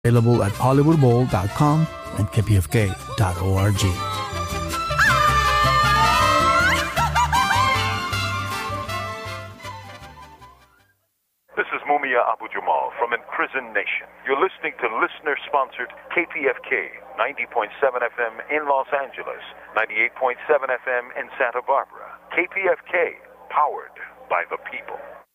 Available at hollywoodbowl.com and kpfk.org. This is Mumia Abu-Jamal from Imprisoned Nation. You're listening to listener-sponsored KPFK 90.7 FM in Los Angeles, 98.7 FM in Santa Barbara. KPFK, powered by the people.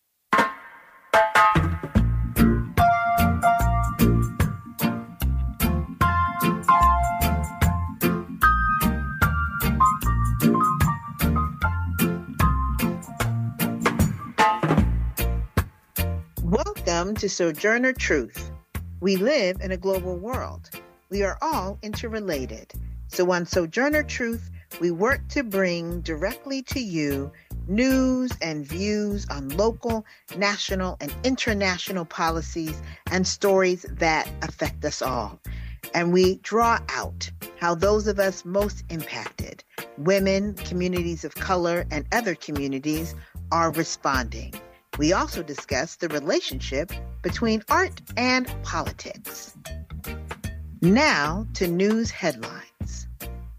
Welcome to Sojourner Truth. We live in a global world. We are all interrelated. So on Sojourner Truth, we work to bring directly to you news and views on local, national, and international policies and stories that affect us all. And we draw out how those of us most impacted, women, communities of color, and other communities, are responding. We also discuss the relationship between art and politics. Now to news headlines.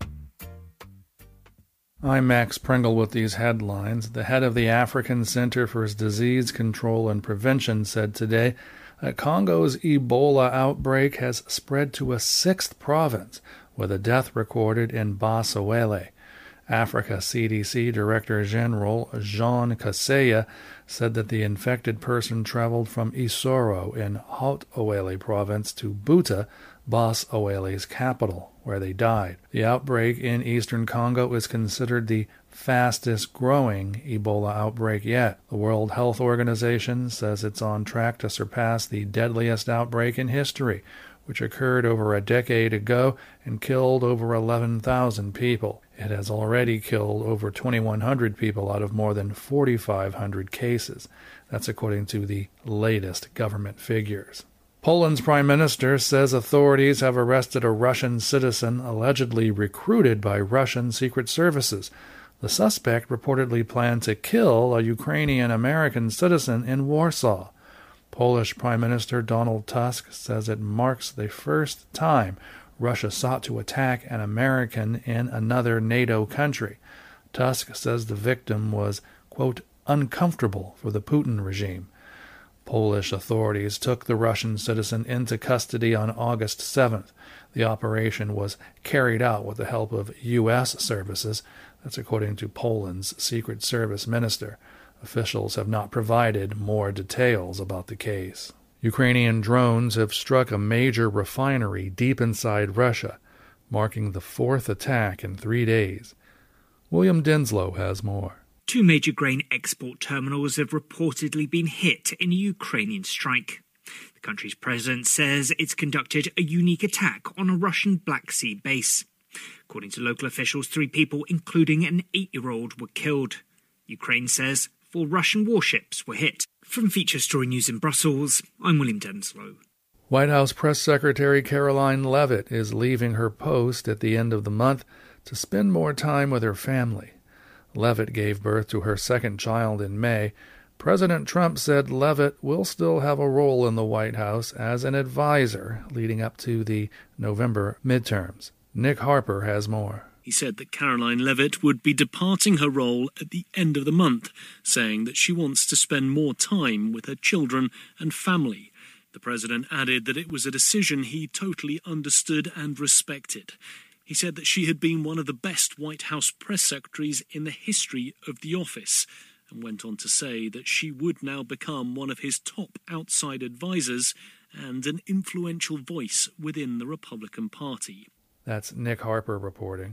I'm Max Pringle with these headlines. The head of the African Center for Disease Control and Prevention said today that Congo's Ebola outbreak has spread to a sixth province, with a death recorded in Basawele. Africa CDC Director General Jean Kaseya said that the infected person traveled from Isoro in Haut-Oele province to Buta, Bas-Owele's capital, where they died. The outbreak in eastern Congo is considered the fastest-growing Ebola outbreak yet. The World Health Organization says it's on track to surpass the deadliest outbreak in history, which occurred over a decade ago and killed over 11,000 people. It has already killed over 2,100 people out of more than 4,500 cases. That's according to the latest government figures. Poland's prime minister says authorities have arrested a Russian citizen allegedly recruited by Russian secret services. The suspect reportedly planned to kill a Ukrainian-American citizen in Warsaw. Polish Prime Minister Donald Tusk says it marks the first time Russia sought to attack an American in another NATO country. Tusk says the victim was, quote, uncomfortable for the Putin regime. Polish authorities took the Russian citizen into custody on August 7th. The operation was carried out with the help of U.S. services. That's according to Poland's Secret Service minister. Officials have not provided more details about the case. Ukrainian drones have struck a major refinery deep inside Russia, marking the fourth attack in 3 days. William Dinslow has more. Two major grain export terminals have reportedly been hit in a Ukrainian strike. The country's president says it's conducted a unique attack on a Russian Black Sea base. According to local officials, 3 people, including an 8-year-old, were killed. Ukraine says 4 Russian warships were hit. From Feature Story News in Brussels, I'm William Denslow. White House Press Secretary Caroline Leavitt is leaving her post at the end of the month to spend more time with her family. Leavitt gave birth to her second child in May. President Trump said Leavitt will still have a role in the White House as an advisor leading up to the November midterms. Nick Harper has more. He said that Caroline Leavitt would be departing her role at the end of the month, saying that she wants to spend more time with her children and family. The president added that it was a decision he totally understood and respected. He said that she had been one of the best White House press secretaries in the history of the office, and went on to say that she would now become one of his top outside advisors and an influential voice within the Republican Party. That's Nick Harper reporting.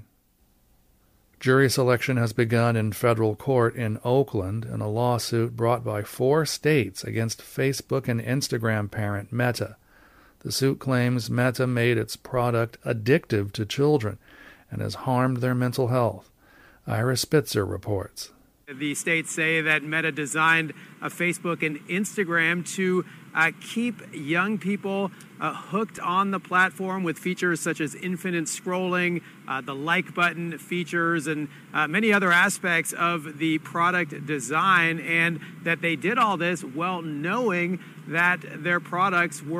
Jury selection has begun in federal court in Oakland in a lawsuit brought by 4 states against Facebook and Instagram parent Meta. The suit claims Meta made its product addictive to children and has harmed their mental health. Ira Spitzer reports. The states say that Meta designed Facebook and Instagram to keep young people hooked on the platform with features such as infinite scrolling, the like button features, and many other aspects of the product design, and that they did all this while knowing that their products were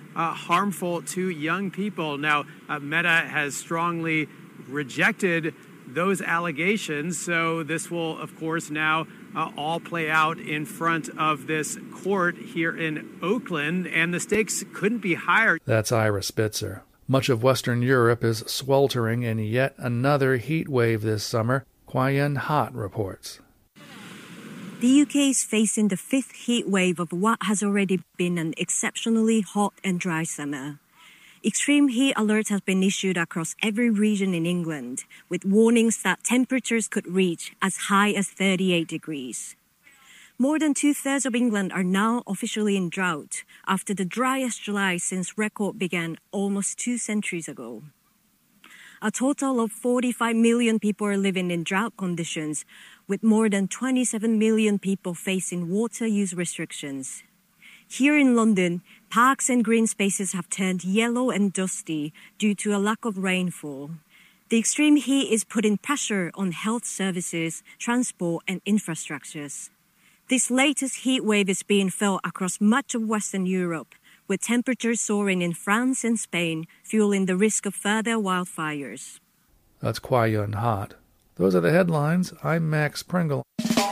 harmful to young people. Now, Meta has strongly rejected those allegations, so this will, of course, now all play out in front of this court here in Oakland, and the stakes couldn't be higher. That's Ira Spitzer. Much of Western Europe is sweltering in yet another heat wave this summer, Kwayan Hot reports. The UK is facing the fifth heat wave of what has already been an exceptionally hot and dry summer. Extreme heat alerts have been issued across every region in England, with warnings that temperatures could reach as high as 38 degrees. More than two-thirds of England are now officially in drought after the driest July since record began almost 2 centuries ago. A total of 45 million people are living in drought conditions, with more than 27 million people facing water use restrictions. Here in London, parks and green spaces have turned yellow and dusty due to a lack of rainfall. The extreme heat is putting pressure on health services, transport and infrastructures. This latest heat wave is being felt across much of Western Europe, with temperatures soaring in France and Spain, fueling the risk of further wildfires. That's Kwayan Hot. Those are the headlines. I'm Max Pringle.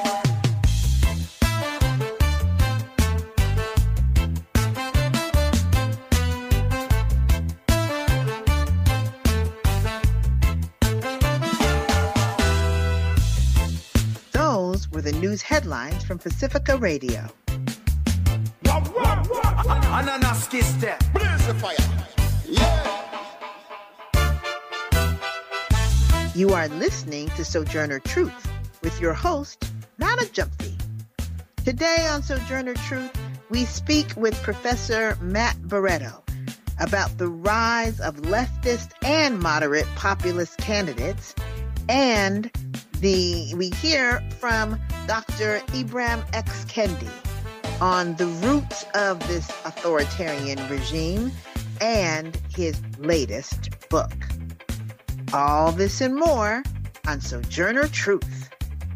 Those were the news headlines from Pacifica Radio. You are listening to Sojourner Truth with your host, Nana Jumpy. Today on Sojourner Truth, we speak with Professor Matt Barreto about the rise of leftist and moderate populist candidates, and we hear from Dr. Ibram X. Kendi on the roots of this authoritarian regime and his latest book. All this and more on Sojourner Truth.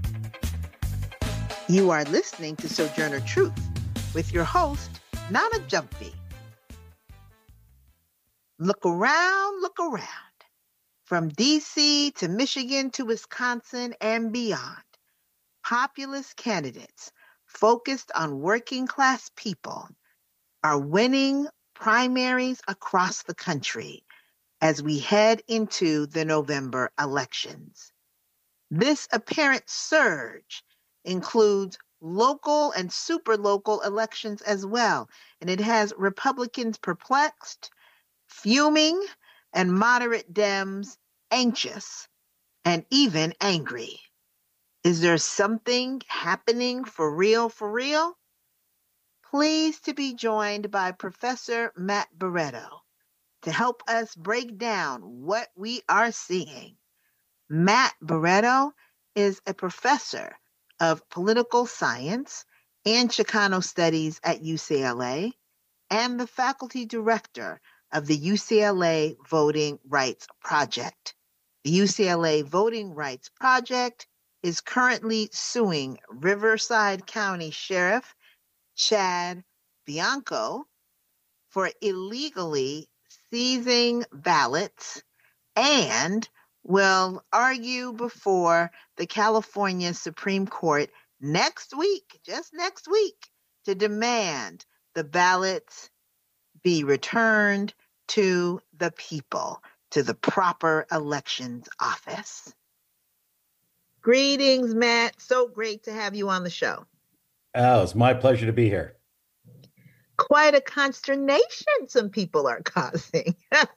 You are listening to Sojourner Truth with your host, Nana Jumpy. Look around, look around. From D.C. to Michigan to Wisconsin and beyond, populist candidates focused on working class people are winning primaries across the country as we head into the November elections. This apparent surge includes local and superlocal elections as well, and it has Republicans perplexed, fuming, and moderate Dems anxious and even angry. Is there something happening for real, for real? Pleased to be joined by Professor Matt Barreto to help us break down what we are seeing. Matt Barreto is a professor of political science and Chicano studies at UCLA and the faculty director of the UCLA Voting Rights Project. The UCLA Voting Rights Project is currently suing Riverside County Sheriff Chad Bianco for illegally seizing ballots and will argue before the California Supreme Court next week, just next week, to demand the ballots be returned to the people, to the proper elections office. Greetings, Matt. So great to have you on the show. Oh, it's my pleasure to be here. Quite a consternation some people are causing.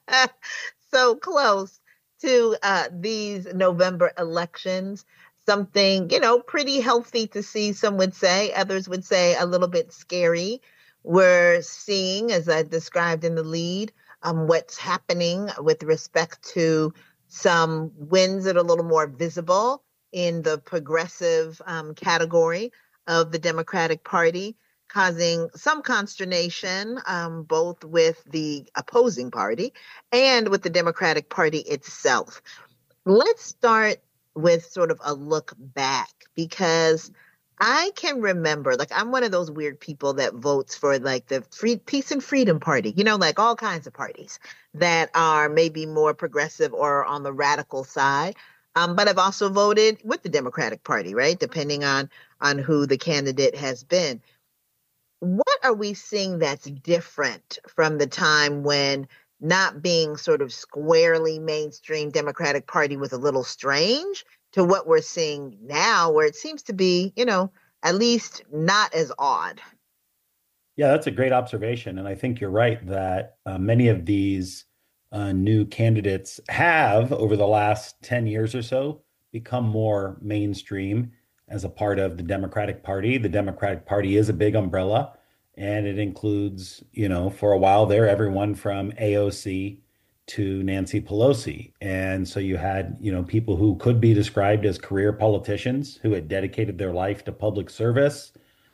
So close to these November elections. Something, pretty healthy to see, some would say. Others would say a little bit scary. We're seeing, as I described in the lead, what's happening with respect to some wins that are a little more visible in the progressive category of the Democratic Party, causing some consternation, both with the opposing party and with the Democratic Party itself. Let's start with sort of a look back, because I can remember, like, I'm one of those weird people that votes for like the Peace and Freedom Party, like all kinds of parties that are maybe more progressive or on the radical side. But I've also voted with the Democratic Party, right? Depending on who the candidate has been. What are we seeing that's different from the time when not being sort of squarely mainstream Democratic Party was a little strange to what we're seeing now, where it seems to be, at least not as odd? Yeah, that's a great observation. And I think you're right that many of these new candidates have, over the last 10 years or so, become more mainstream as a part of the Democratic Party. The Democratic Party is a big umbrella, and it includes, for a while there, everyone from AOC to Nancy Pelosi. And so you had, people who could be described as career politicians who had dedicated their life to public service,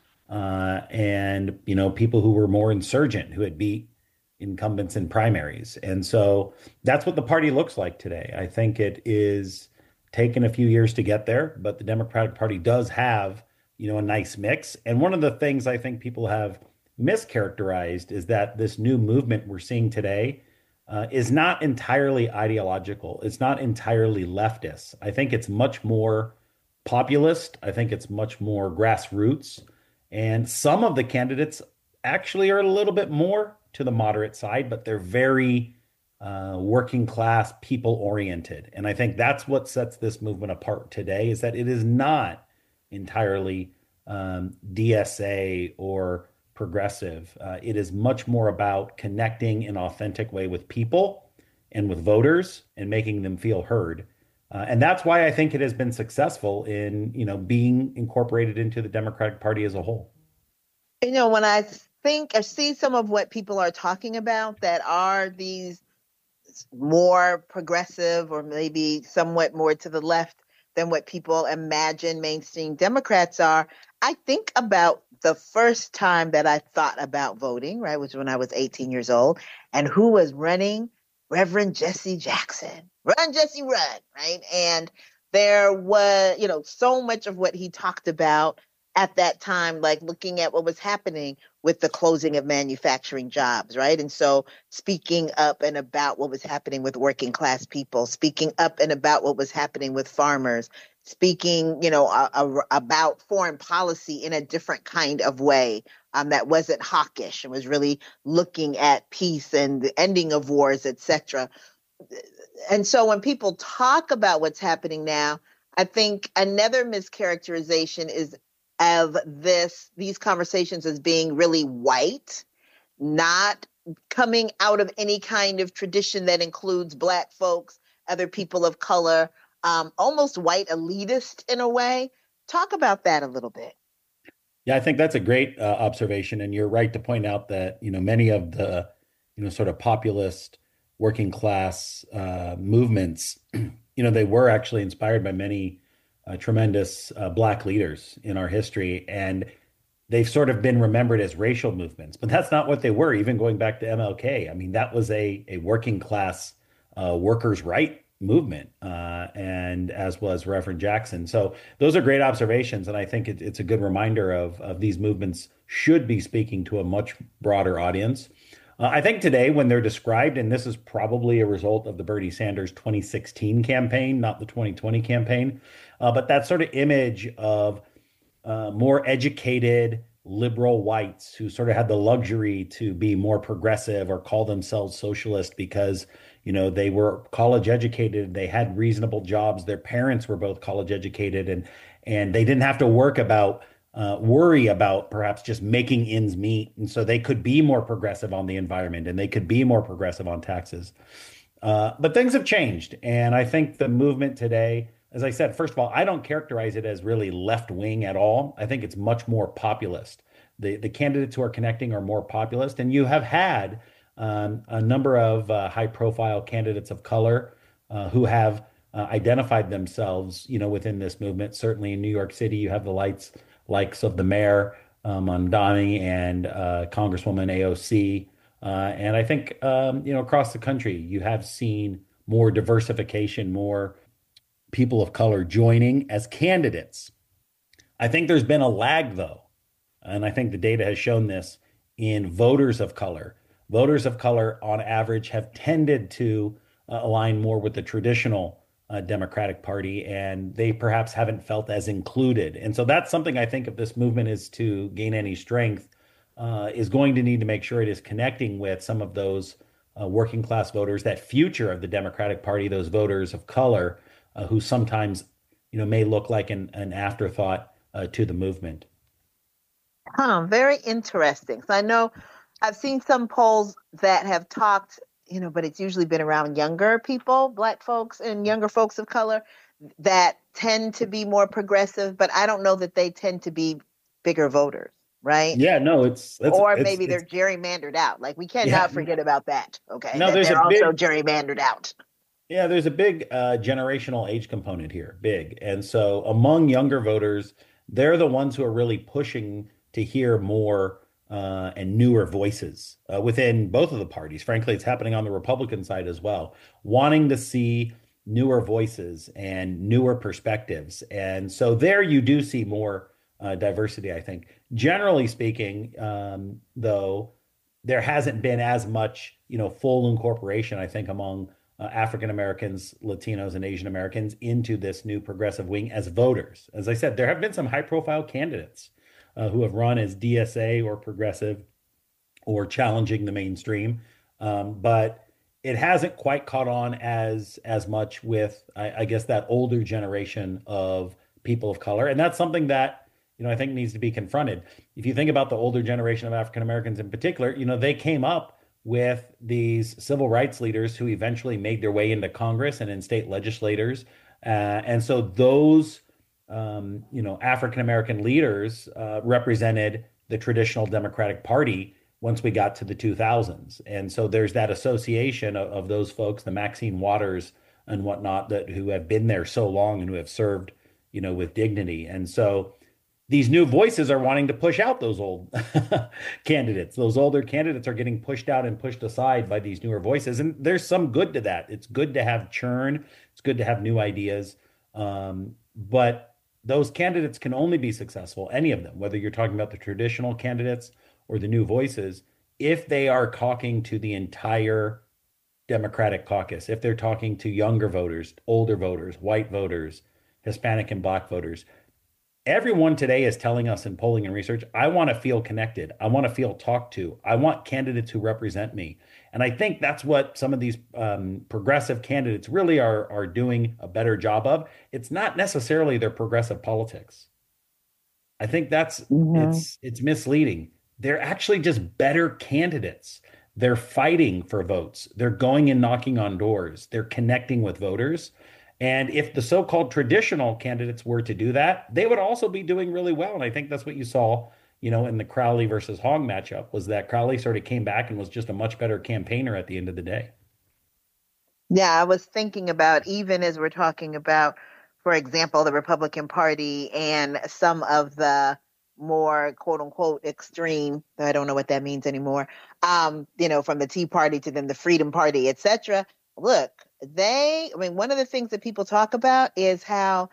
and, people who were more insurgent, who had beat incumbents in primaries. And so that's what the party looks like today. I think it is taken a few years to get there, but the Democratic Party does have, a nice mix. And one of the things I think people have mischaracterized is that this new movement we're seeing today is not entirely ideological. It's not entirely leftist. I think it's much more populist. I think it's much more grassroots. And some of the candidates actually are a little bit more to the moderate side, but they're very working class, people oriented. And I think that's what sets this movement apart today, is that it is not entirely DSA or progressive. It is much more about connecting in an authentic way with people and with voters and making them feel heard. And that's why I think it has been successful in, being incorporated into the Democratic Party as a whole. When I see some of what people are talking about that are these more progressive or maybe somewhat more to the left than what people imagine mainstream Democrats are, I think about the first time that I thought about voting, right, which was when I was 18 years old, and who was running? Reverend Jesse Jackson. Run, Jesse, run, right? And there was, so much of what he talked about at that time, like looking at what was happening with the closing of manufacturing jobs, right? And so speaking up and about what was happening with working class people, speaking up and about what was happening with farmers, speaking, about foreign policy in a different kind of way that wasn't hawkish and was really looking at peace and the ending of wars, etc. And so when people talk about what's happening now, I think another mischaracterization is of these conversations as being really white, not coming out of any kind of tradition that includes Black folks, other people of color, almost white elitist in a way. Talk about that a little bit. Yeah, I think that's a great observation. And you're right to point out that, many of the, sort of populist working class movements, they were actually inspired by many tremendous Black leaders in our history. And they've sort of been remembered as racial movements, but that's not what they were, even going back to MLK. I mean, that was a working class workers' right movement, and as was Reverend Jackson. So those are great observations. And I think it's a good reminder of these movements should be speaking to a much broader audience. I think today when they're described, and this is probably a result of the Bernie Sanders 2016 campaign, not the 2020 campaign, but that sort of image of more educated liberal whites who sort of had the luxury to be more progressive or call themselves socialist because, they were college educated, they had reasonable jobs, their parents were both college educated, and they didn't have to worry about perhaps just making ends meet. And so they could be more progressive on the environment and they could be more progressive on taxes. But things have changed. And I think the movement today, as I said, first of all, I don't characterize it as really left wing at all. I think it's much more populist. The candidates who are connecting are more populist. And you have had a number of high profile candidates of color who have identified themselves, within this movement. Certainly in New York City, you have the likes of the mayor, Mamdani, and Congresswoman AOC. And I think, across the country, you have seen more diversification, more people of color joining as candidates. I think there's been a lag, though, and I think the data has shown this in voters of color. Voters of color, on average, have tended to align more with the traditional Democratic Party, and they perhaps haven't felt as included. And so that's something I think if this movement is to gain any strength, is going to need to make sure it is connecting with some of those working class voters, that future of the Democratic Party, those voters of color who sometimes, may look like an afterthought to the movement. Very interesting. So I know I've seen some polls that have talked, but it's usually been around younger people, Black folks and younger folks of color that tend to be more progressive, but I don't know that they tend to be bigger voters, right? Yeah, no, maybe they're gerrymandered out. Like we cannot forget about that. Okay. No, they're also gerrymandered out. Yeah, there's a big generational age component here, big. And so among younger voters, they're the ones who are really pushing to hear more and newer voices within both of the parties. Frankly, it's happening on the Republican side as well, wanting to see newer voices and newer perspectives. And so there you do see more diversity, I think. Generally speaking, though, there hasn't been as much, full incorporation, I think, among African Americans, Latinos, and Asian Americans into this new progressive wing as voters. As I said, there have been some high-profile candidates who have run as DSA or progressive or challenging the mainstream, but it hasn't quite caught on as much with, I guess, that older generation of people of color, and that's something that I think needs to be confronted. If you think about the older generation of African Americans in particular, they came up with these civil rights leaders who eventually made their way into Congress and in state legislators. And so those, African American leaders represented the traditional Democratic Party once we got to the 2000s. And so there's that association of those folks, the Maxine Waters and whatnot, who have been there so long and who have served, with dignity. And so these new voices are wanting to push out those old candidates. Those older candidates are getting pushed out and pushed aside by these newer voices. And there's some good to that. It's good to have churn. It's good to have new ideas. But those candidates can only be successful, any of them, whether you're talking about the traditional candidates or the new voices, if they are talking to the entire Democratic caucus, if they're talking to younger voters, older voters, white voters, Hispanic and Black voters. Everyone today is telling us in polling and research, I want to feel connected. I want to feel talked to. I want candidates who represent me. And I think that's what some of these progressive candidates really are doing a better job of. It's not necessarily their progressive politics. I think that's it's misleading. They're actually just better candidates. They're fighting for votes. They're going and knocking on doors. They're connecting with voters. And if the so-called traditional candidates were to do that, they would also be doing really well. And I think that's what you saw, in the Crowley versus Hong matchup, was that Crowley sort of came back and was just a much better campaigner at the end of the day. Yeah, I was thinking about, even as we're talking about, for example, the Republican Party and some of the more quote unquote extreme, I don't know what that means anymore, from the Tea Party to then the Freedom Party, et cetera. Look, one of the things that people talk about is how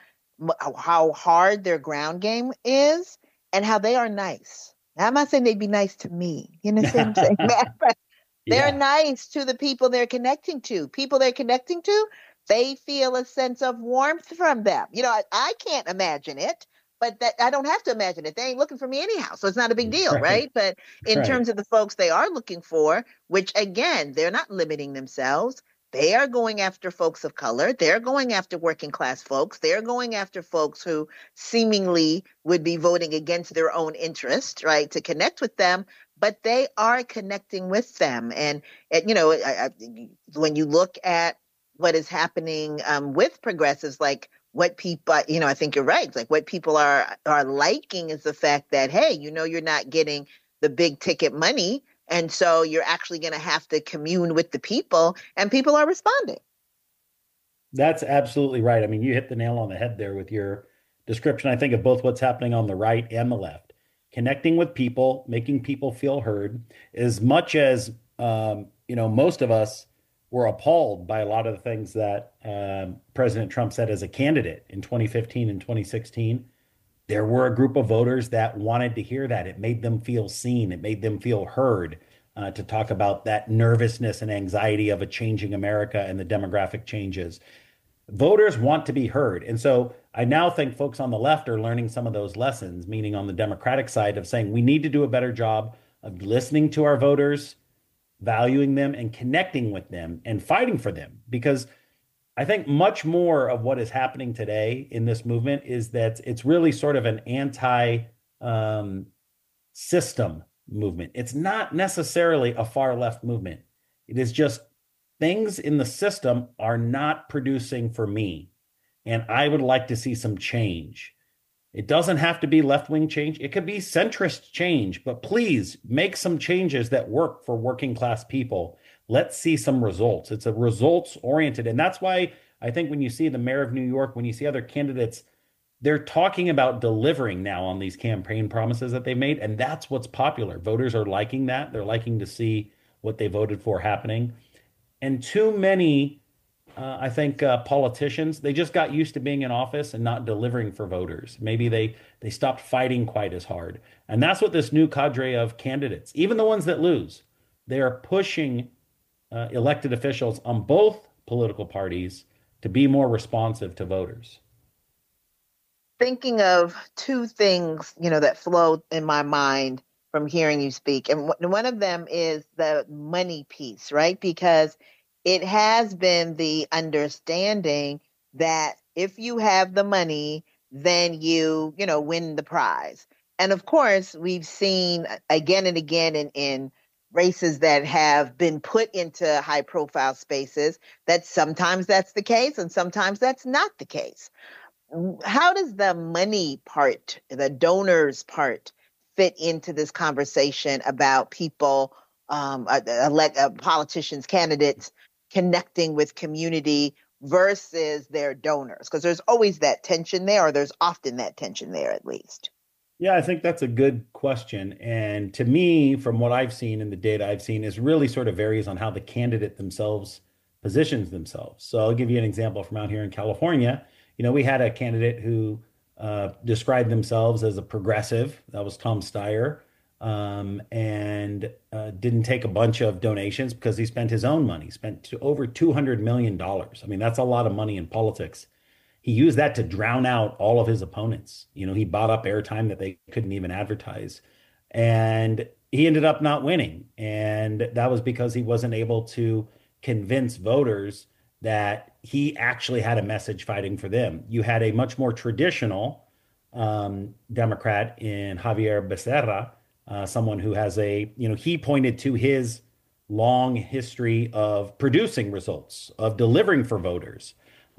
hard their ground game is and how they are nice. Now, I'm not saying they'd be nice to me. You know what I'm saying? But they're nice to the people they're connecting to. People they're connecting to, they feel a sense of warmth from them. I can't imagine it, but that I don't have to imagine it. They ain't looking for me anyhow, so it's not a big deal, right? But in terms of the folks they are looking for, which again, they're not limiting themselves. They are going after folks of color. They're going after working class folks. They're going after folks who seemingly would be voting against their own interest, right, to connect with them. But they are connecting with them. And when you look at what is happening with progressives, like what people, I think you're right. Like what people are liking is the fact that, hey, you're not getting the big ticket money. And so you're actually going to have to commune with the people, and people are responding. That's absolutely right. I mean, you hit the nail on the head there with your description, I think, of both what's happening on the right and the left. Connecting with people, making people feel heard. As much as, most of us were appalled by a lot of the things that President Trump said as a candidate in 2015 and 2016, there were a group of voters that wanted to hear that. It made them feel seen. It made them feel heard, to talk about that nervousness and anxiety of a changing America and the demographic changes. Voters want to be heard. And so I now think folks on the left are learning some of those lessons, meaning on the Democratic side of saying we need to do a better job of listening to our voters, valuing them and connecting with them and fighting for them. Because I think much more of what is happening today in this movement is that it's really sort of an anti-system movement. It's not necessarily a far left movement. It is just things in the system are not producing for me. And I would like to see some change. It doesn't have to be left-wing change. It could be centrist change, but please make some changes that work for working class people. Let's see some results. It's a results oriented. And that's why I think when you see the mayor of New York, when you see other candidates, they're talking about delivering now on these campaign promises that they made. And that's what's popular. Voters are liking that. They're liking to see what they voted for happening. And too many, I think, politicians, they just got used to being in office and not delivering for voters. Maybe they stopped fighting quite as hard. And that's what this new cadre of candidates, even the ones that lose, they are pushing elected officials on both political parties to be more responsive to voters. Thinking of two things, that flow in my mind from hearing you speak. And one of them is the money piece, right? Because it has been the understanding that if you have the money, then you win the prize. And of course, we've seen again and again in races that have been put into high profile spaces that sometimes that's the case and sometimes that's not the case. How does the money part, the donors part, fit into this conversation about people, politicians, candidates connecting with community versus their donors? Because there's always that tension there, or there's often that tension there at least. Yeah, I think that's a good question. And to me, from what I've seen and the data I've seen, is really sort of varies on how the candidate themselves positions themselves. So I'll give you an example from out here in California. We had a candidate who described themselves as a progressive. That was Tom Steyer, and didn't take a bunch of donations because he spent his own money, spent over $200 million. I mean, that's a lot of money in politics. He used that to drown out all of his opponents. He bought up airtime that they couldn't even advertise. And he ended up not winning. And that was because he wasn't able to convince voters that he actually had a message fighting for them. You had a much more traditional Democrat in Javier Becerra, someone who has he pointed to his long history of producing results, of delivering for voters.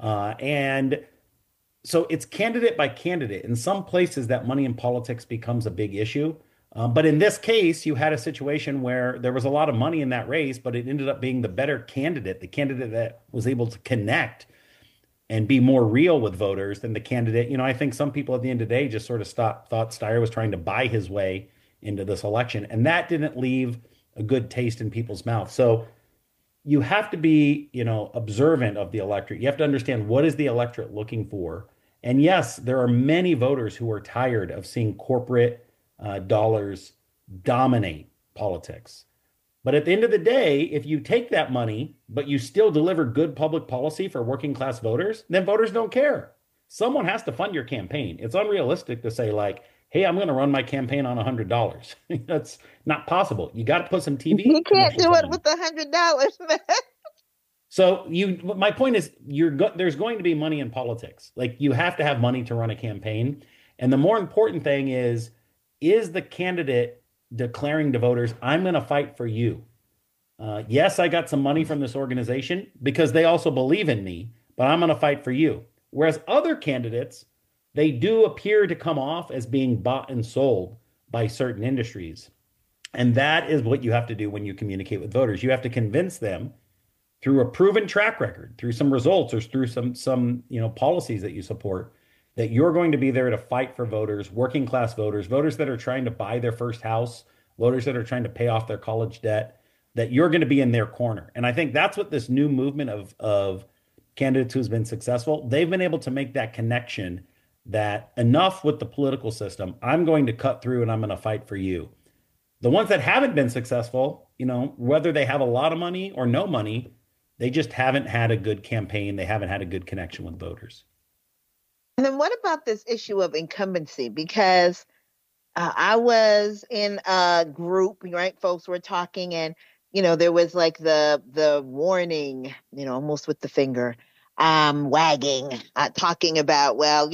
And so it's candidate by candidate. In some places, that money in politics becomes a big issue. But in this case, you had a situation where there was a lot of money in that race, but it ended up being the better candidate, the candidate that was able to connect and be more real with voters than the candidate. I think some people at the end of the day just sort of thought Steyer was trying to buy his way into this election. And that didn't leave a good taste in people's mouths. So you have to be, observant of the electorate. You have to understand, what is the electorate looking for? And yes, there are many voters who are tired of seeing corporate dollars dominate politics. But at the end of the day, if you take that money, but you still deliver good public policy for working class voters, then voters don't care. Someone has to fund your campaign. It's unrealistic to say hey, I'm going to run my campaign on $100. That's not possible. You got to put some TV. You can't do it with $100, man. So my point is, there's going to be money in politics. You have to have money to run a campaign. And the more important thing is the candidate declaring to voters, I'm going to fight for you. Yes, I got some money from this organization because they also believe in me, but I'm going to fight for you. Whereas other candidates, they do appear to come off as being bought and sold by certain industries. And that is what you have to do when you communicate with voters. You have to convince them through a proven track record, through some results, or through some policies that you support, that you're going to be there to fight for voters, working class voters, voters that are trying to buy their first house, voters that are trying to pay off their college debt, that you're going to be in their corner. And I think that's what this new movement of candidates who's been successful, they've been able to make that connection that enough with the political system. I'm going to cut through and I'm going to fight for you. The ones that haven't been successful, whether they have a lot of money or no money, they just haven't had a good campaign. They haven't had a good connection with voters. And then what about this issue of incumbency? Because I was in a group, right? Folks were talking, and there was like the warning, almost with the finger wagging, talking about, well,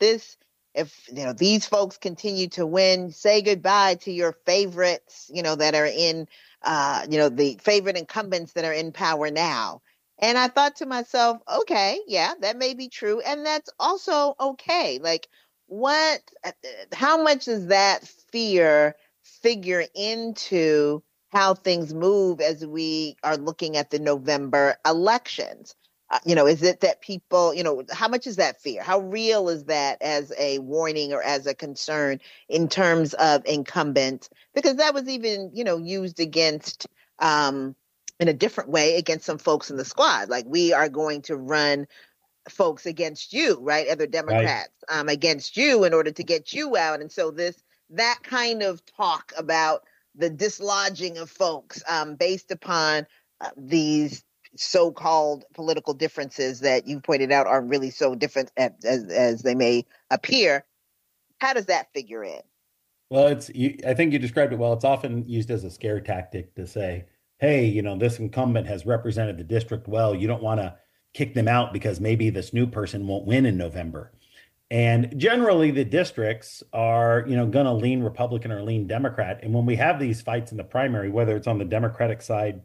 if these folks continue to win, say goodbye to your favorites, that are in, the favorite incumbents that are in power now. And I thought to myself, okay, yeah, that may be true. And that's also okay. Like, how much does that fear figure into how things move as we are looking at the November elections? Is it that people, how much is that fear? How real is that as a warning or as a concern in terms of incumbents? Because that was even, used against, in a different way against some folks in the squad. Like, we are going to run folks against you, right? Other Democrats, right, against you in order to get you out. And so that kind of talk about the dislodging of folks based upon these so-called political differences that you pointed out are really so different as they may appear. How does that figure in? Well, I think you described it well. It's often used as a scare tactic to say, hey, this incumbent has represented the district well. You don't want to kick them out because maybe this new person won't win in November. And generally the districts are, going to lean Republican or lean Democrat. And when we have these fights in the primary, whether it's on the Democratic side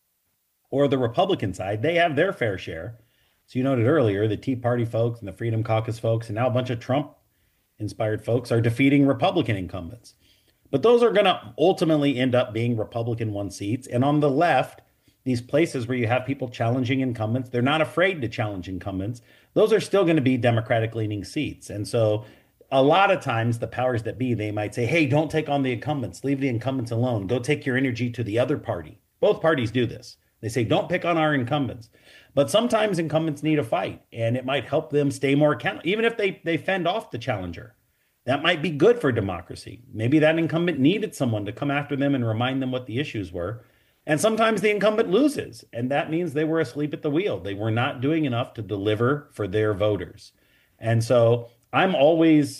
or the Republican side, they have their fair share. So you noted earlier, the Tea Party folks and the Freedom Caucus folks, and now a bunch of Trump-inspired folks are defeating Republican incumbents. But those are going to ultimately end up being Republican won seats. And on the left, these places where you have people challenging incumbents, they're not afraid to challenge incumbents. Those are still going to be Democratic-leaning seats. And so a lot of times the powers that be, they might say, hey, don't take on the incumbents. Leave the incumbents alone. Go take your energy to the other party. Both parties do this. They say, don't pick on our incumbents. But sometimes incumbents need a fight, and it might help them stay more accountable, even if they fend off the challenger. That might be good for democracy. Maybe that incumbent needed someone to come after them and remind them what the issues were. And sometimes the incumbent loses, and that means they were asleep at the wheel. They were not doing enough to deliver for their voters. And so I'm always,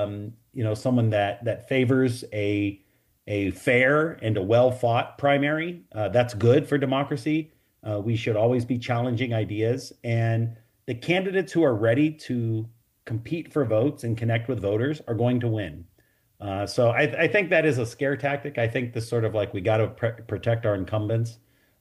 someone that favors a fair and a well-fought primary. That's good for democracy. We should always be challenging ideas. And the candidates who are ready to compete for votes and connect with voters are going to win. So I think that is a scare tactic. I think this sort of like we got to protect our incumbents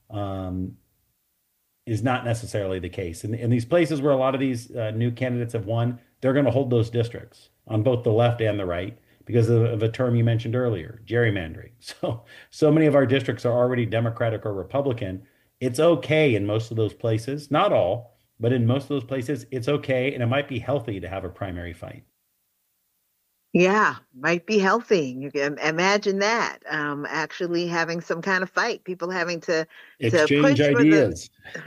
is not necessarily the case. In these places where a lot of these new candidates have won, they're going to hold those districts on both the left and the right because of a term you mentioned earlier, gerrymandering. So many of our districts are already Democratic or Republican. It's okay in most of those places, not all, but in most of those places, it's okay. And it might be healthy to have a primary fight. Yeah, might be healthy. You can imagine that, actually having some kind of fight, people having to exchange push ideas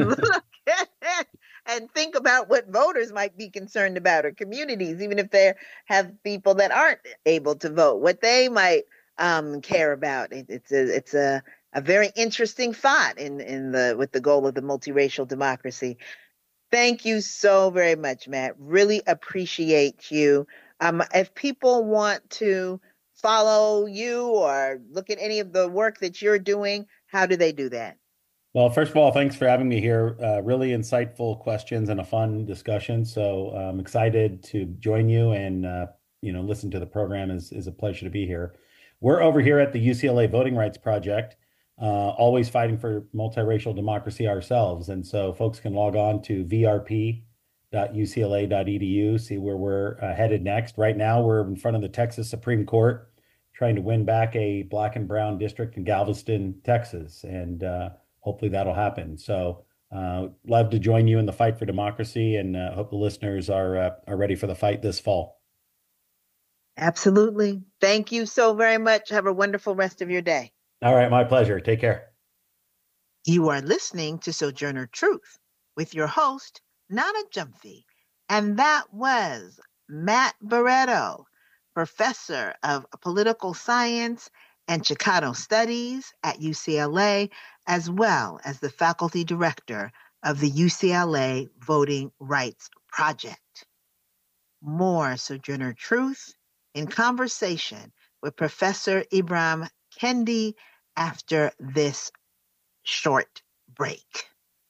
and think about what voters might be concerned about, or communities, even if they have people that aren't able to vote, what they might care about. It's a very interesting thought with the goal of the multiracial democracy. Thank you so very much, Matt. Really appreciate you. If people want to follow you or look at any of the work that you're doing, how do they do that? Well, first of all, thanks for having me here. Really insightful questions and a fun discussion. So I'm excited to join you and listen to the program. Is a pleasure to be here. We're over here at the UCLA Voting Rights Project, always fighting for multiracial democracy ourselves. And so folks can log on to vrp.ucla.edu, see where we're headed next. Right now, we're in front of the Texas Supreme Court trying to win back a Black and brown district in Galveston, Texas. And hopefully that'll happen. So love to join you in the fight for democracy, and hope the listeners are ready for the fight this fall. Absolutely. Thank you so very much. Have a wonderful rest of your day. All right. My pleasure. Take care. You are listening to Sojourner Truth with your host, Nana Gyamfi. And that was Matt Barreto, professor of political science and Chicano studies at UCLA, as well as the faculty director of the UCLA Voting Rights Project. More Sojourner Truth in conversation with Professor Ibram Kendi after this short break.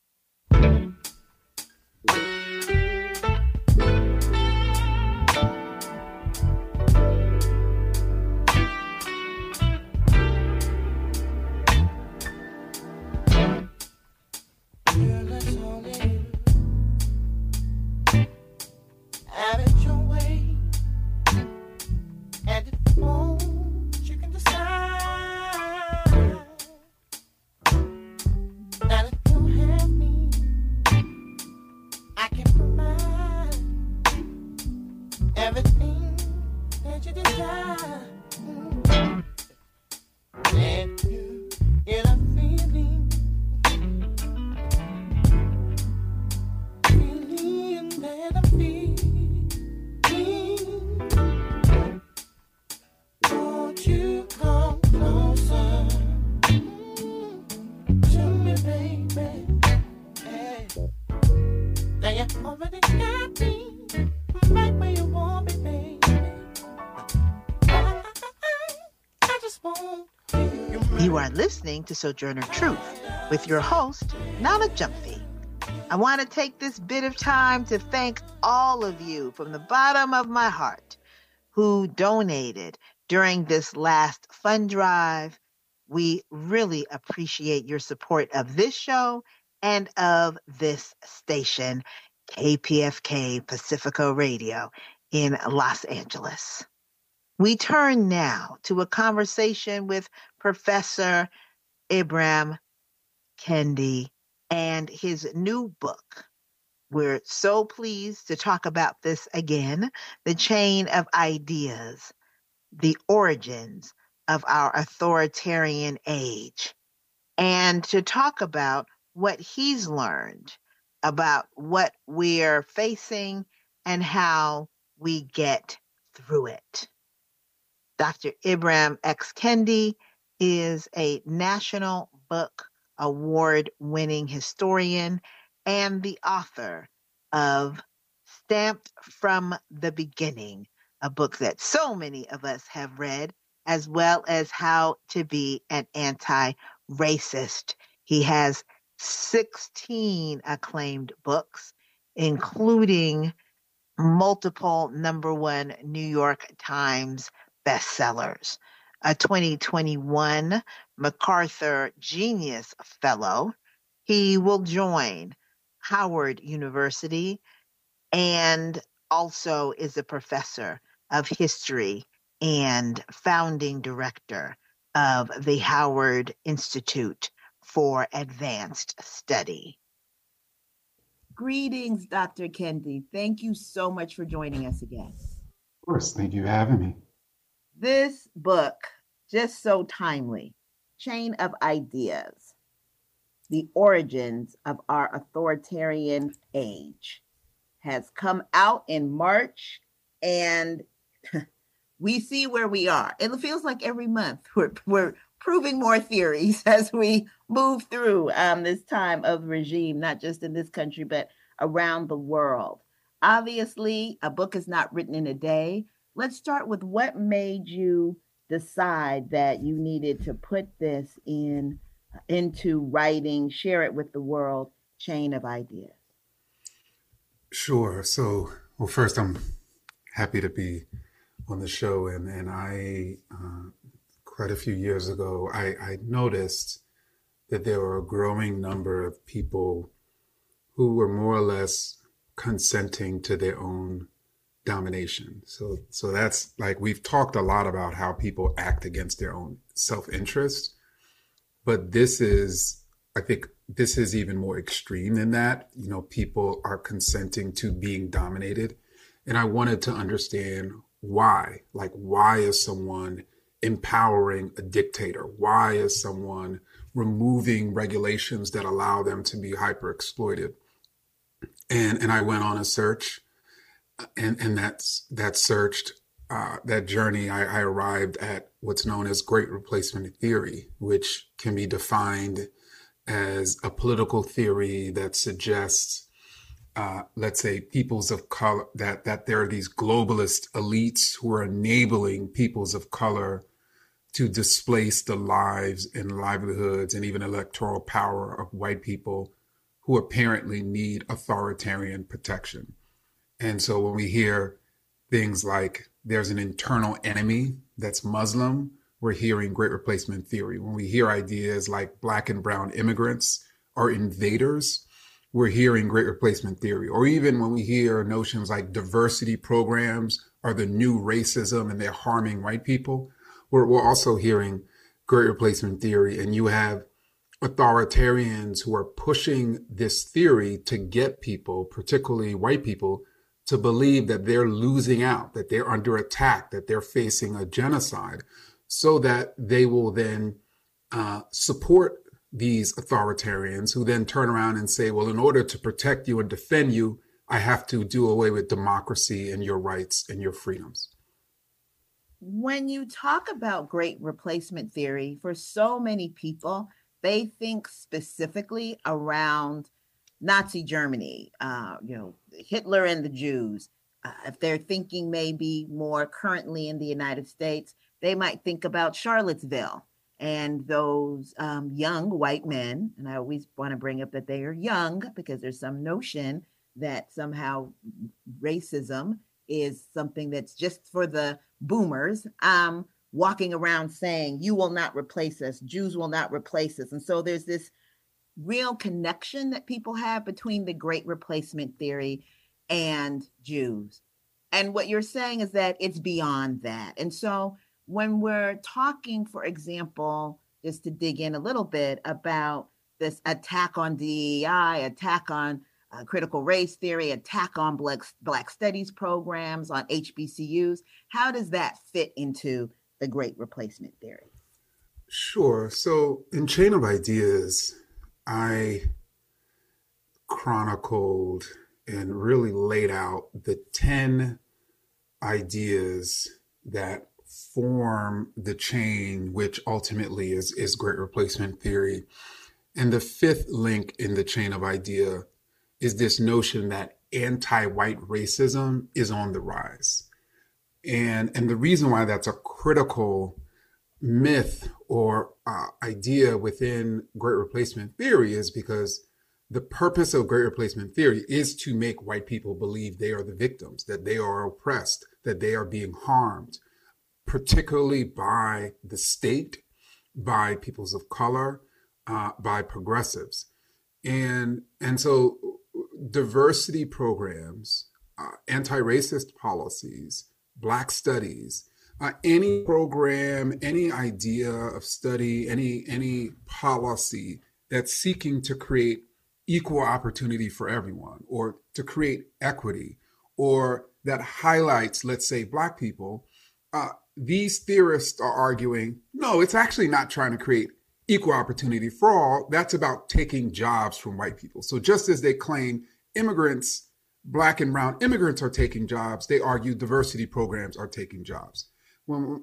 You are listening to Sojourner Truth with your host, Nana Gyamfi. I want to take this bit of time to thank all of you from the bottom of my heart who donated during this last fund drive. We really appreciate your support of this show and of this station, KPFK Pacifica Radio in Los Angeles. We turn now to a conversation with Professor Ibram Kendi and his new book. We're so pleased to talk about this again, The Chain of Ideas, The Origins of Our Authoritarian Age, and to talk about what he's learned about what we're facing and how we get through it. Dr. Ibram X. Kendi is a National Book Award-winning historian and the author of Stamped from the Beginning, a book that so many of us have read, as well as How to Be an Anti-Racist. He has 16 acclaimed books, including multiple #1 New York Times bestsellers, a 2021 MacArthur Genius Fellow. He will join Howard University and also is a professor of history and founding director of the Howard Institute for Advanced Study. Greetings, Dr. Kendi. Thank you so much for joining us again. Of course, thank you for having me. This book, just so timely, Chain of Ideas, The Origins of Our Authoritarian Age, has come out in March, and we see where we are. It feels like every month we're proving more theories as we move through this time of regime, not just in this country, but around the world. Obviously, a book is not written in a day. Let's start with what made you decide that you needed to put this into writing, share it with the world, Chain of Ideas. Sure. So, well, first, I'm happy to be on the show. And I, quite a few years ago, I noticed that there were a growing number of people who were more or less consenting to their own domination. So that's like, we've talked a lot about how people act against their own self-interest, but I think this is even more extreme than that. You know, people are consenting to being dominated. And I wanted to understand why. Like, why is someone empowering a dictator? Why is someone removing regulations that allow them to be hyper exploited? And I went on a search. and that searched, that journey, I arrived at what's known as Great Replacement Theory, which can be defined as a political theory that suggests, let's say, peoples of color, that there are these globalist elites who are enabling peoples of color to displace the lives and livelihoods and even electoral power of white people who apparently need authoritarian protection. And so when we hear things like there's an internal enemy that's Muslim, we're hearing Great Replacement Theory. When we hear ideas like Black and brown immigrants are invaders, we're hearing Great Replacement Theory. Or even when we hear notions like diversity programs are the new racism and they're harming white people, we're also hearing Great Replacement Theory. And you have authoritarians who are pushing this theory to get people, particularly white people, to believe that they're losing out, that they're under attack, that they're facing a genocide, so that they will then support these authoritarians who then turn around and say, well, in order to protect you and defend you, I have to do away with democracy and your rights and your freedoms. When you talk about Great Replacement Theory, for so many people, they think specifically around Nazi Germany, Hitler and the Jews. If they're thinking maybe more currently in the United States, they might think about Charlottesville and those young white men. And I always want to bring up that they are young because there's some notion that somehow racism is something that's just for the boomers, walking around saying, you will not replace us, Jews will not replace us. And so there's this real connection that people have between the Great Replacement Theory and Jews. And what you're saying is that it's beyond that. And so when we're talking, for example, just to dig in a little bit about this attack on DEI, attack on critical race theory, attack on Black studies programs, on HBCUs, how does that fit into the Great Replacement Theory? Sure. So in Chain of Ideas, I chronicled and really laid out the 10 ideas that form the chain, which ultimately is Great Replacement Theory. And the fifth link in the chain of idea is this notion that anti-white racism is on the rise. And the reason why that's a critical myth or idea within Great Replacement Theory is because the purpose of Great Replacement Theory is to make white people believe they are the victims, that they are oppressed, that they are being harmed, particularly by the state, by peoples of color, by progressives. And so diversity programs, anti-racist policies, Black studies, any program, any idea of study, any policy that's seeking to create equal opportunity for everyone, or to create equity, or that highlights, let's say, Black people, these theorists are arguing, no, it's actually not trying to create equal opportunity for all. That's about taking jobs from white people. So just as they claim immigrants, Black and brown immigrants are taking jobs, they argue diversity programs are taking jobs. So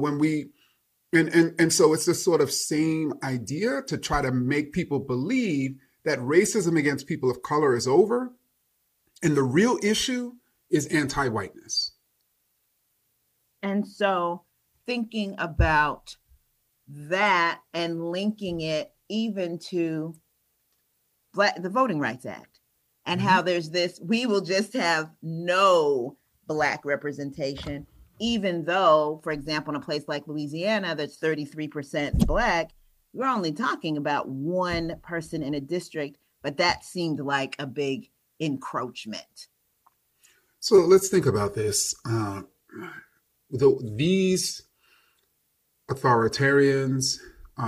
it's this sort of same idea to try to make people believe that racism against people of color is over, and the real issue is anti-whiteness. And so thinking about that and linking it even to the Voting Rights Act and how there's this, we will just have no Black representation, even though, for example, in a place like Louisiana, that's 33% Black, we're only talking about one person in a district, but that seemed like a big encroachment. So let's think about this. These authoritarians,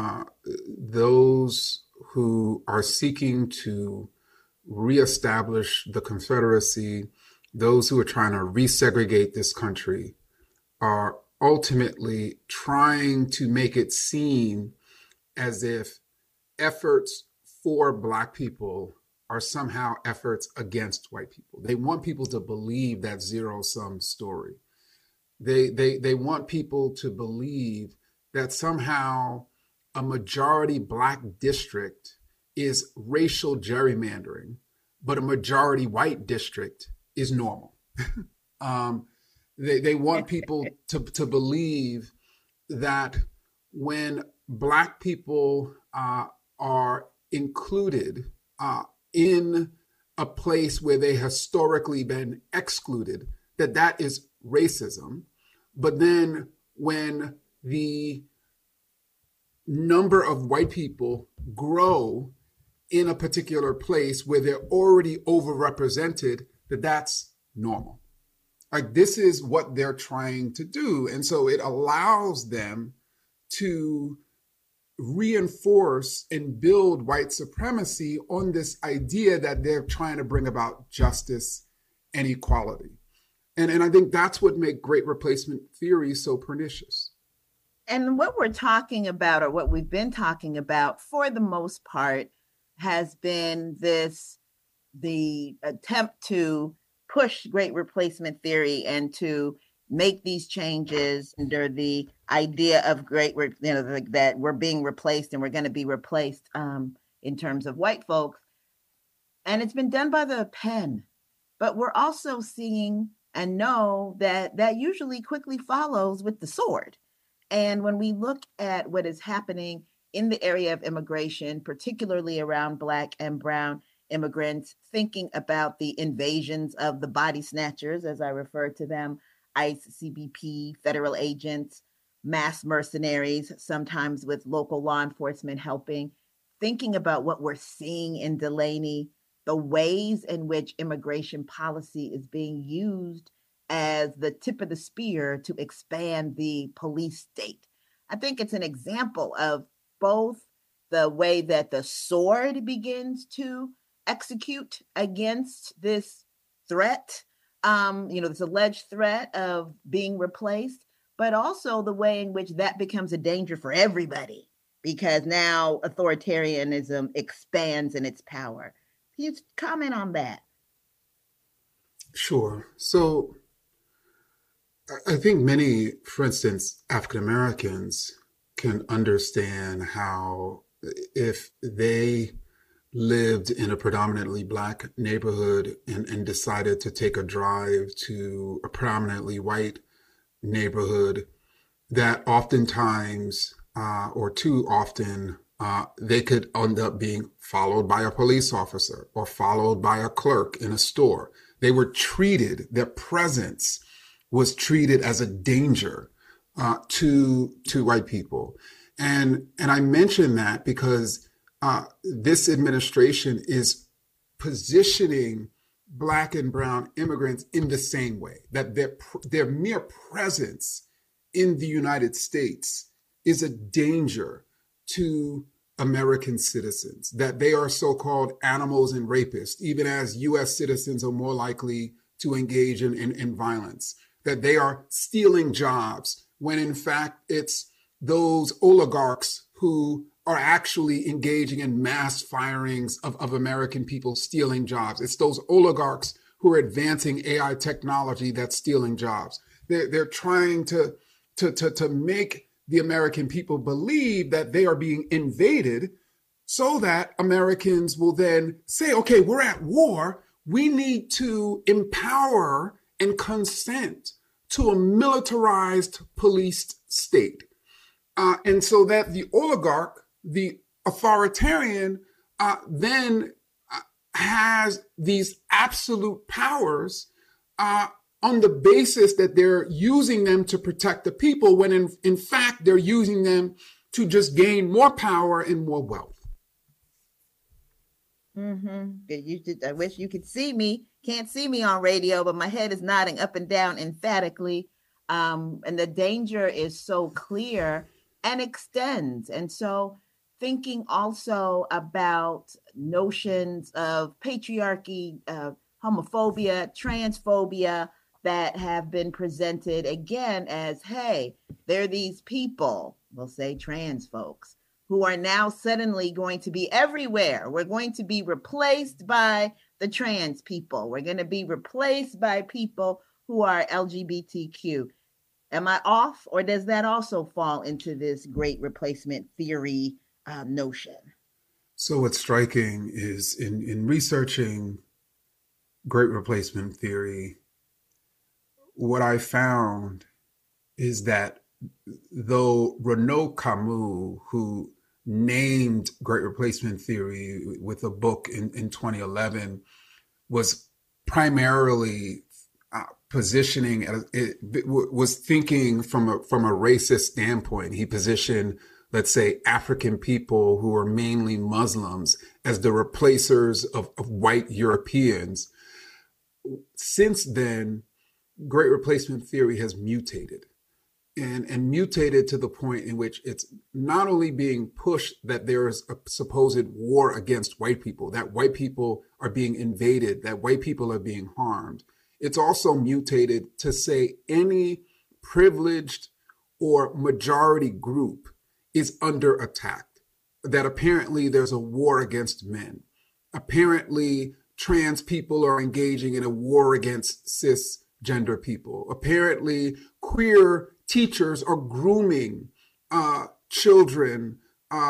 those who are seeking to reestablish the Confederacy, those who are trying to resegregate this country, are ultimately trying to make it seem as if efforts for Black people are somehow efforts against white people. They want people to believe that zero-sum story. They want people to believe that somehow a majority Black district is racial gerrymandering, but a majority white district is normal. They want people to believe that when Black people are included in a place where they historically been excluded, that is racism. But then when the number of white people grow in a particular place where they're already overrepresented, that's normal. Like, this is what they're trying to do. And so it allows them to reinforce and build white supremacy on this idea that they're trying to bring about justice and equality. And I think that's what makes great replacement theory so pernicious. And what we're talking about, or what we've been talking about for the most part, has been the attempt to push great replacement theory and to make these changes under the idea of that we're being replaced and we're going to be replaced in terms of white folks. And it's been done by the pen. But we're also seeing and know that usually quickly follows with the sword. And when we look at what is happening in the area of immigration, particularly around Black and brown immigrants, thinking about the invasions of the body snatchers, as I refer to them, ICE, CBP, federal agents, mass mercenaries, sometimes with local law enforcement helping, thinking about what we're seeing in Delaney, the ways in which immigration policy is being used as the tip of the spear to expand the police state. I think it's an example of both the way that the sword begins to execute against this threat, this alleged threat of being replaced, but also the way in which that becomes a danger for everybody, because now authoritarianism expands in its power. Can you comment on that? Sure. So I think many, for instance, African Americans can understand how if they lived in a predominantly Black neighborhood and decided to take a drive to a predominantly white neighborhood, that oftentimes or too often they could end up being followed by a police officer or followed by a clerk in a store. They were treated, their presence was treated as a danger to white people. And I mention that because this administration is positioning Black and brown immigrants in the same way, that their mere presence in the United States is a danger to American citizens, that they are so-called animals and rapists, even as U.S. citizens are more likely to engage in violence, that they are stealing jobs when in fact it's those oligarchs who are actually engaging in mass firings of American people stealing jobs. It's those oligarchs who are advancing AI technology that's stealing jobs. They're trying to make the American people believe that they are being invaded so that Americans will then say, okay, we're at war. We need to empower and consent to a militarized police state. And so that the oligarch, the authoritarian, then has these absolute powers on the basis that they're using them to protect the people, when in fact they're using them to just gain more power and more wealth. Mm-hmm. I wish you could see me. Can't see me on radio, but my head is nodding up and down emphatically. And the danger is so clear and extends. And so thinking also about notions of patriarchy, homophobia, transphobia that have been presented again as, hey, there are these people, we'll say trans folks, who are now suddenly going to be everywhere. We're going to be replaced by the trans people. We're going to be replaced by people who are LGBTQ. Am I off, or does that also fall into this great replacement theory notion? So what's striking is in researching great replacement theory, what I found is that though Renaud Camus, who named great replacement theory with a book in 2011, was primarily positioning, was thinking from a racist standpoint. He positioned, let's say, African people who are mainly Muslims as the replacers of white Europeans. Since then, great replacement theory has mutated and mutated to the point in which it's not only being pushed that there is a supposed war against white people, that white people are being invaded, that white people are being harmed. It's also mutated to say any privileged or majority group is under attack, that apparently there's a war against men. Apparently, trans people are engaging in a war against cisgender people. Apparently, queer teachers are grooming children,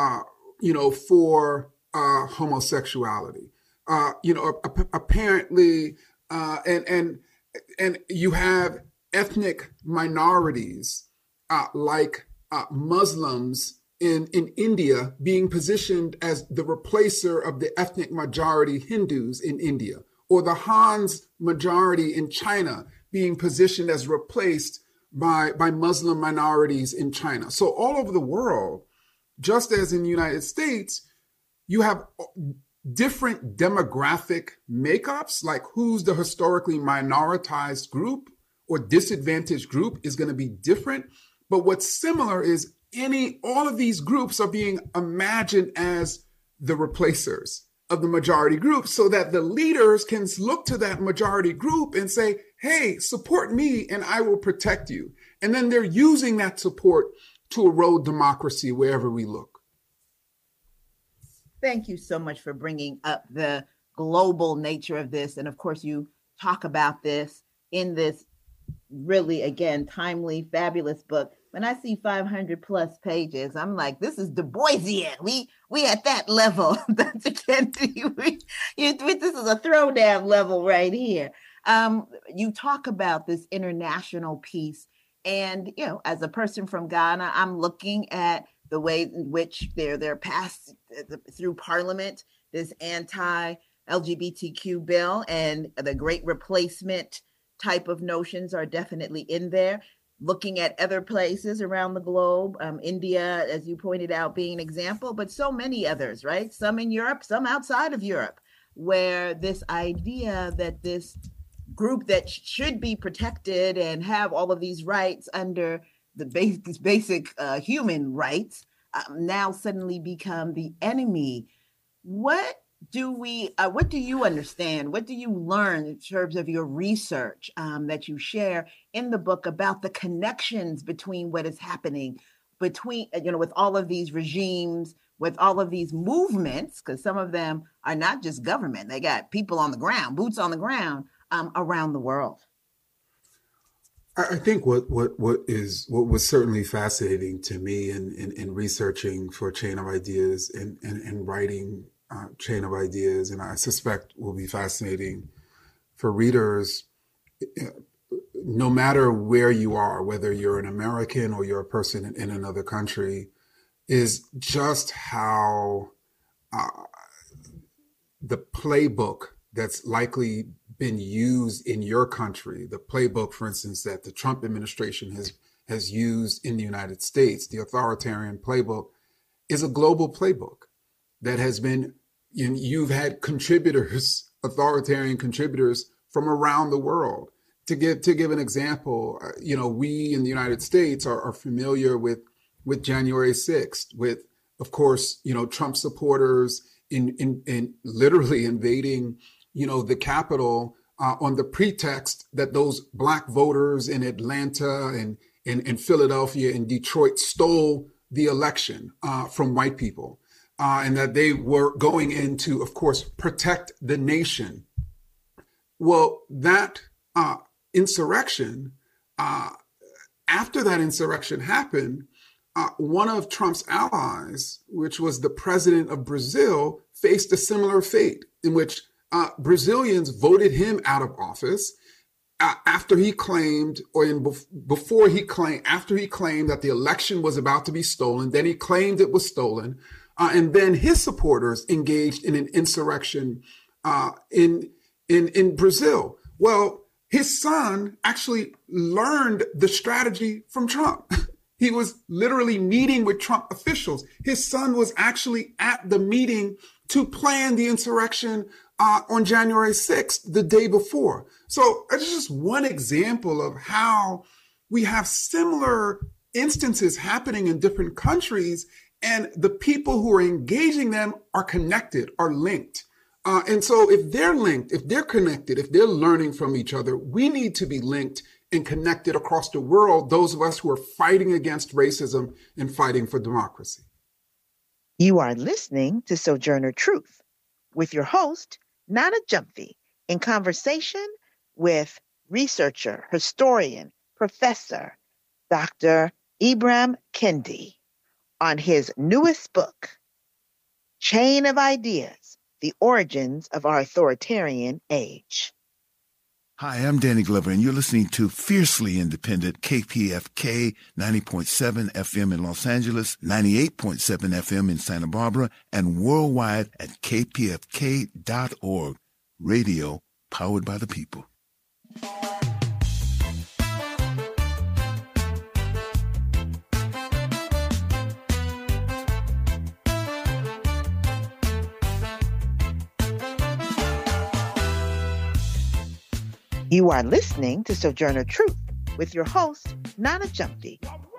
for homosexuality. Apparently, and you have ethnic minorities like Muslims in India being positioned as the replacer of the ethnic majority Hindus in India, or the Han's majority in China being positioned as replaced by Muslim minorities in China. So all over the world, just as in the United States, you have different demographic makeups, like who's the historically minoritized group or disadvantaged group is going to be different. But what's similar is all of these groups are being imagined as the replacers of the majority group, so that the leaders can look to that majority group and say, hey, support me and I will protect you. And then they're using that support to erode democracy wherever we look. Thank you so much for bringing up the global nature of this. And of course, you talk about this in this really, again, timely, fabulous book. When I see 500 plus pages, I'm like, this is Du Boisian. We at that level. That's again, this is a throwdown level right here. You talk about this international piece. And, as a person from Ghana, I'm looking at the way in which they're passed through Parliament, this anti-LGBTQ bill, and the great replacement type of notions are definitely in there. Looking at other places around the globe, India, as you pointed out, being an example, but so many others, right? Some in Europe, some outside of Europe, where this idea that this group that should be protected and have all of these rights under the basic human rights now suddenly become the enemy. What do you understand? What do you learn in terms of your research that you share in the book about the connections between what is happening between, with all of these regimes, with all of these movements, because some of them are not just government, they got people on the ground, boots on the ground around the world? I think what was certainly fascinating to me in researching for Chain of Ideas and writing Chain of Ideas, and I suspect will be fascinating for readers, no matter where you are, whether you're an American or you're a person in another country, is just how the playbook that's likely been used in your country, the playbook, for instance, that the Trump administration has used in the United States, the authoritarian playbook, is a global playbook that has been, you've had contributors, authoritarian contributors from around the world. To give an example, we in the United States are familiar with January 6th, with, of course, Trump supporters in literally invading the Capitol on the pretext that those Black voters in Atlanta and Philadelphia and Detroit stole the election from white people, and that they were going in to, of course, protect the nation. Well, that insurrection, after that insurrection happened, one of Trump's allies, which was the president of Brazil, faced a similar fate in which Brazilians voted him out of office after he claimed, after he claimed that the election was about to be stolen. Then he claimed it was stolen. And then his supporters engaged in an insurrection in Brazil. Well, his son actually learned the strategy from Trump. He was literally meeting with Trump officials. His son was actually at the meeting to plan the insurrection on January 6th, the day before. So it's just one example of how we have similar instances happening in different countries, and the people who are engaging them are connected, are linked. And so if they're linked, if they're connected, if they're learning from each other, we need to be linked and connected across the world, those of us who are fighting against racism and fighting for democracy. You are listening to Sojourner Truth with your host, Nana Gyamfi, in conversation with researcher, historian, professor, Dr. Ibram Kendi, on his newest book, Chain of Ideas, The Origins of Our Authoritarian Age. Hi, I'm Danny Glover, and you're listening to Fiercely Independent KPFK 90.7 FM in Los Angeles, 98.7 FM in Santa Barbara, and worldwide at kpfk.org. Radio powered by the people. You are listening to Sojourner Truth with your host, Nana Gyamfi.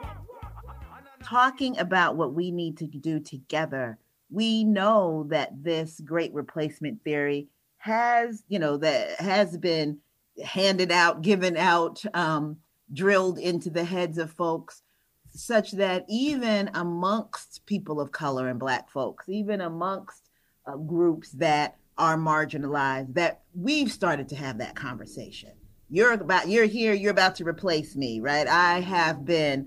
Talking about what we need to do together, we know that this great replacement theory has been handed out, given out, drilled into the heads of folks, such that even amongst people of color and Black folks, even amongst groups that are marginalized, that we've started to have that conversation. You're here, you're about to replace me, right? I have been,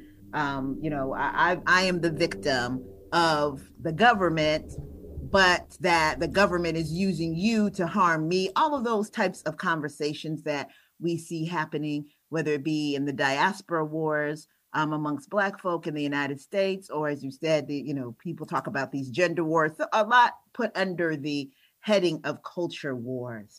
I am the victim of the government, but that the government is using you to harm me. All of those types of conversations that we see happening, whether it be in the diaspora wars amongst Black folk in the United States, or as you said, people talk about these gender wars, a lot put under the heading of culture wars.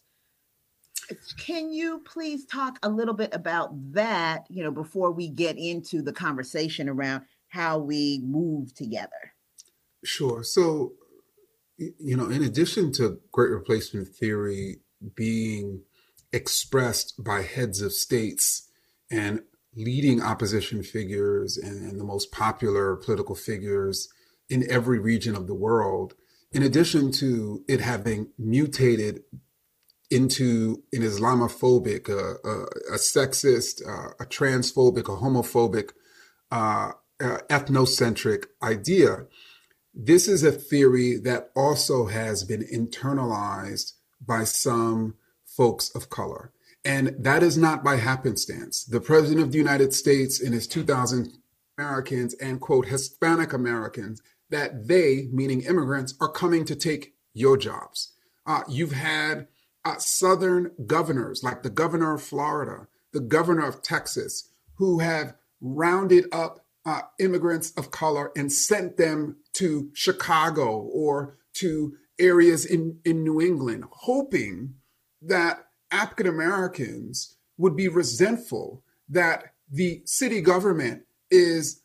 Can you please talk a little bit about that, before we get into the conversation around how we move together? Sure. So, in addition to Great Replacement theory being expressed by heads of states and leading opposition figures and the most popular political figures in every region of the world, in addition to it having mutated into an Islamophobic, a sexist, a transphobic, a homophobic, ethnocentric idea, this is a theory that also has been internalized by some folks of color. And that is not by happenstance. The President of the United States and his 2,000 Americans and, quote, Hispanic Americans, that they, meaning immigrants, are coming to take your jobs. You've had Southern governors, like the governor of Florida, the governor of Texas, who have rounded up immigrants of color and sent them to Chicago or to areas in New England, hoping that African Americans would be resentful that the city government is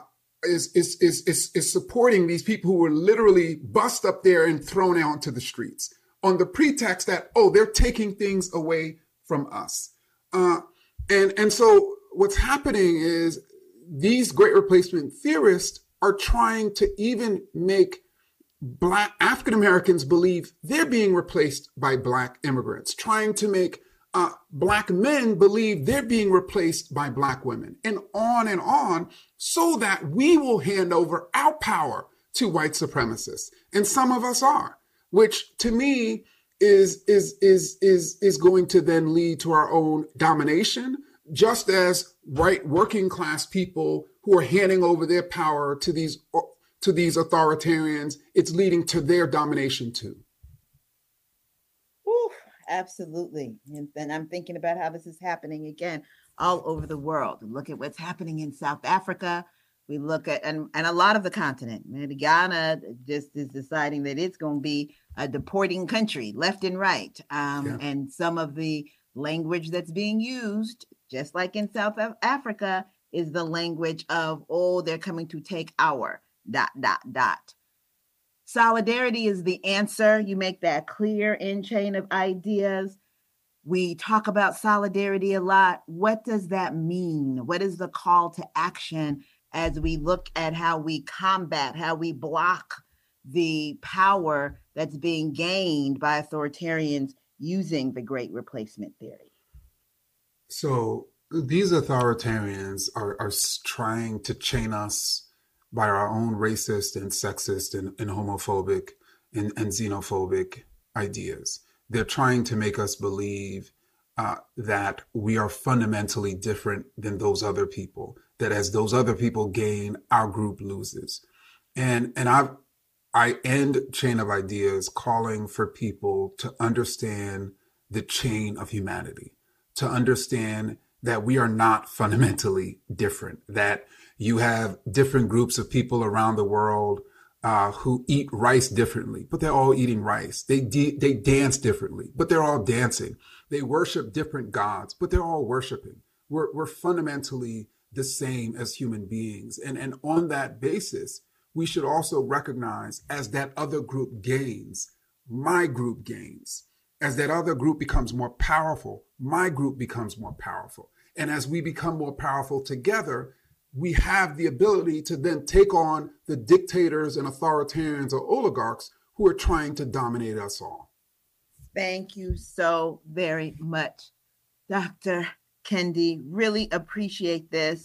supporting these people who were literally bussed up there and thrown out into the streets on the pretext that, they're taking things away from us. And so what's happening is these Great Replacement theorists are trying to even make Black African Americans believe they're being replaced by Black immigrants, trying to make Black men believe they're being replaced by Black women, and on, so that we will hand over our power to white supremacists. And some of us are, which to me is going to then lead to our own domination, just as white working class people who are handing over their power to these authoritarians, it's leading to their domination too. Ooh, absolutely. And I'm thinking about how this is happening again all over the world. Look at what's happening in South Africa. We look at, and a lot of the continent. Maybe Ghana just is deciding that it's going to be a deporting country left and right. And some of the language that's being used, just like in South Africa, is the language of, oh, they're coming to take our ... Solidarity is the answer. You make that clear in Chain of Ideas. We talk about solidarity a lot. What does that mean? What is the call to action as we look at how we combat, how we block the power that's being gained by authoritarians using the Great Replacement theory? So these authoritarians are trying to chain us by our own racist and sexist and homophobic and xenophobic ideas. They're trying to make us believe that we are fundamentally different than those other people, that as those other people gain, our group loses. And I end Chain of Ideas calling for people to understand the chain of humanity, to understand that we are not fundamentally different, that you have different groups of people around the world who eat rice differently, but they're all eating rice. They dance differently, but they're all dancing. They worship different gods, but they're all worshiping. We're fundamentally the same as human beings. And on that basis, we should also recognize, as that other group gains, my group gains. As that other group becomes more powerful, my group becomes more powerful. And as we become more powerful together, we have the ability to then take on the dictators and authoritarians or oligarchs who are trying to dominate us all. Thank you so very much, Dr. Kendi. Really appreciate this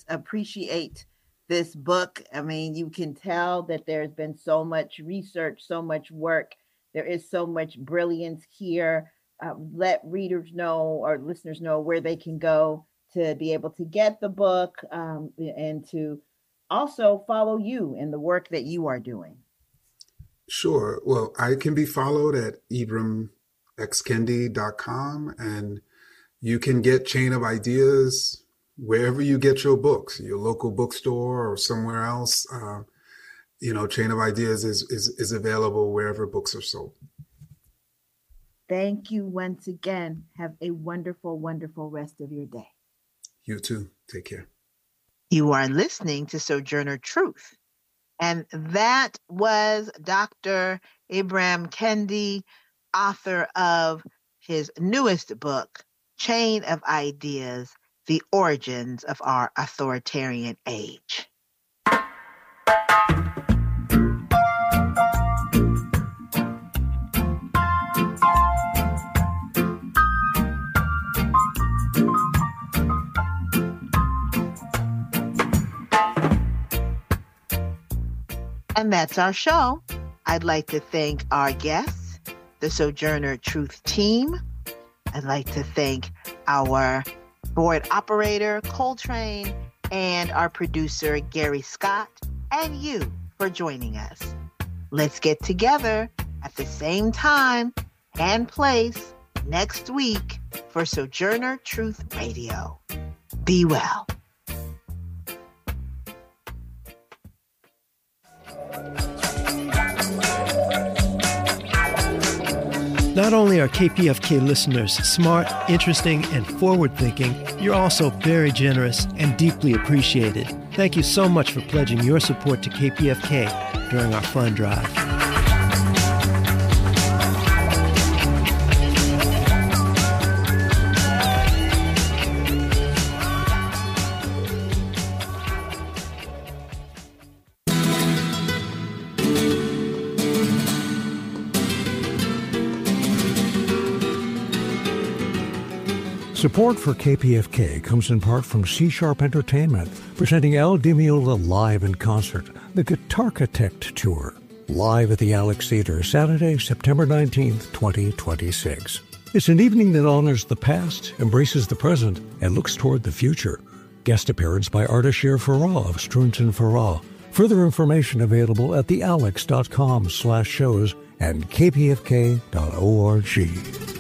book. I mean, you can tell that there's been so much research, so much work. There is so much brilliance here. Let readers know or listeners know where they can go to be able to get the book and to also follow you in the work that you are doing. Sure. Well, I can be followed at ibramxkendi.com, and you can get Chain of Ideas wherever you get your books, your local bookstore or somewhere else. Chain of Ideas is available wherever books are sold. Thank you once again. Have a wonderful, wonderful rest of your day. You too. Take care. You are listening to Sojourner Truth. And that was Dr. Ibram Kendi, author of his newest book, Chain of Ideas, The Origins of Our Authoritarian Age. And that's our show. I'd like to thank our guests, the Sojourner Truth team. I'd like to thank our board operator, Coltrane, and our producer, Gary Scott, and you for joining us. Let's get together at the same time and place next week for Sojourner Truth Radio. Be well. Not only are KPFK listeners smart, interesting, and forward-thinking, you're also very generous and deeply appreciated. Thank you so much for pledging your support to KPFK during our fund drive. Support for KPFK comes in part from C Sharp Entertainment, presenting Al Di Meola live in concert, the Guitarchitect Tour, live at the Alex Theater, Saturday, September 19th, 2026. It's an evening that honors the past, embraces the present, and looks toward the future. Guest appearance by Ardashir Farah of Strunton Farah. Further information available at thealex.com/shows and kpfk.org.